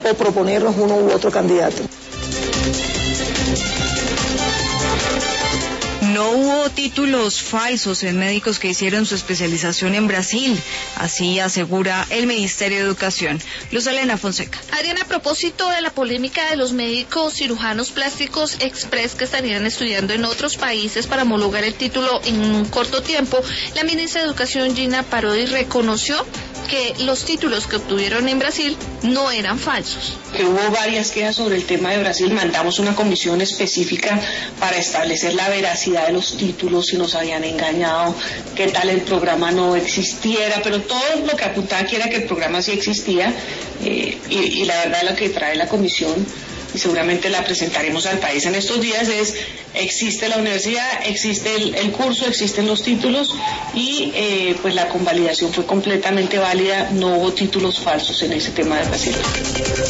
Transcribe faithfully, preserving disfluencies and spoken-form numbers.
o proponernos uno u otro candidato. No hubo títulos falsos en médicos que hicieron su especialización en Brasil, así asegura el Ministerio de Educación. Luz Elena Fonseca. Adriana, a propósito de la polémica de los médicos cirujanos plásticos express que estarían estudiando en otros países para homologar el título en un corto tiempo, la ministra de Educación, Gina Parodi, reconoció que los títulos que obtuvieron en Brasil no eran falsos. Que hubo varias quejas sobre el tema de Brasil, mandamos una comisión específica para establecer la veracidad de los títulos, si nos habían engañado, qué tal el programa no existiera, pero todo lo que apuntaba aquí era que el programa sí existía, eh, y, y la verdad lo que trae la comisión, y seguramente la presentaremos al país en estos días, es existe la universidad, existe el, el curso, existen los títulos y eh, pues la convalidación fue completamente válida, no hubo títulos falsos en ese tema de Brasil.